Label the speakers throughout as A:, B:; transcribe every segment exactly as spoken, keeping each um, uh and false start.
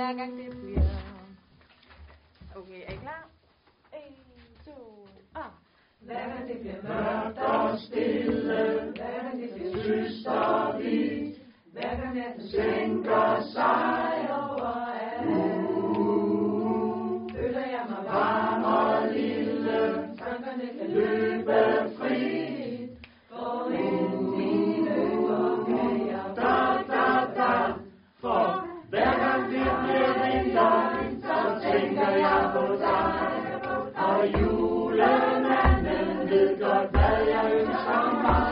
A: hver gang det bliver. Okay, er I klar? en, to, ah.
B: Hver gang det bliver mørkt og stille, hver gang det bliver tyst og hvidt, hver gang natten sænker sig overalt, føler jeg mig varm og lille, tankerne kan løbe frit, for ind i løber kan jeg da, da, da, for hver gang det bliver vinter, så tænker jeg på dig, og julemanden ved godt, hvad jeg ønsker mig.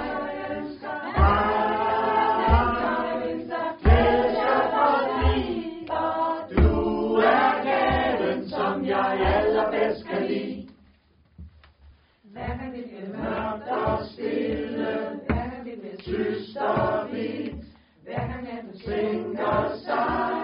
B: Hver gang det bliver mørkt og stille, hver gang det bliver tyst og hvidt, hver gang natten sænker sig